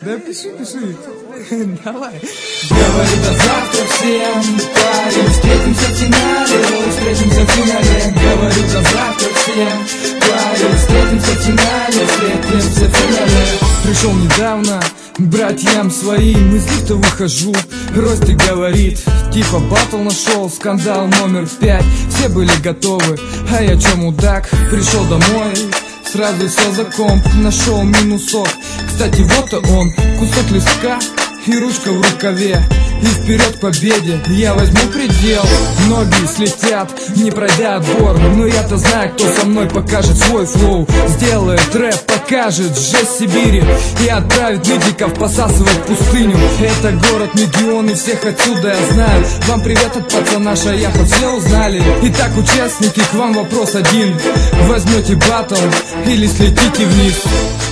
Да пиши. Давай. Говорю до завтра всем, парень, встретимся в финале, встретимся в финале. Говорю до завтра всем, парень, встретимся в финале, встретимся в финале. Пришел недавно к братьям своим, из лифта выхожу, Рости говорит, типа батл нашел, скандал номер 5. Все были готовы, а я чё мудак, пришел домой, сразу сел за комп, нашел минусок. Кстати, вот и он, кусок листка и ручка в рукаве. И вперед к победе я возьму предел. Ноги слетят, не пройдя отбор, но я-то знаю, кто со мной покажет свой флоу. Сделает рэп, покажет жесть Сибири и отправит медиков посасывать пустыню. Это город Мегион, и всех отсюда я знаю. Вам привет от пацана Шаяха, все узнали. Итак, участники, к вам вопрос один: возьмете батл или слетите вниз?